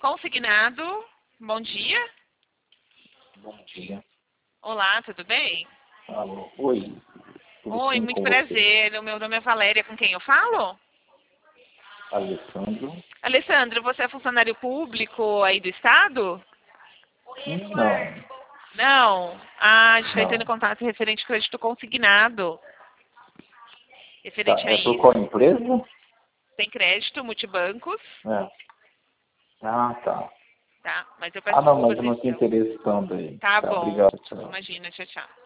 Consignado, bom dia. Bom dia. Olá, tudo bem? Alô. Oi. Tudo Oi, bem muito com prazer. O meu nome é Valéria, com quem eu falo? você? Alessandro? Alessandro, você é funcionário público aí do Estado? Não, Não. Ah, a gente está entrando em não. contato referente ao crédito consignado. Tá, Referente a é por qual isso. empresa? Tem crédito, multibancos, É. Ah, tá. tá? Mas eu peço Ah, não, mas desculpas eu não tenho então. interesse tanto aí. Tá Tá, bom. obrigado, tchau. Imagina, tchau, tchau.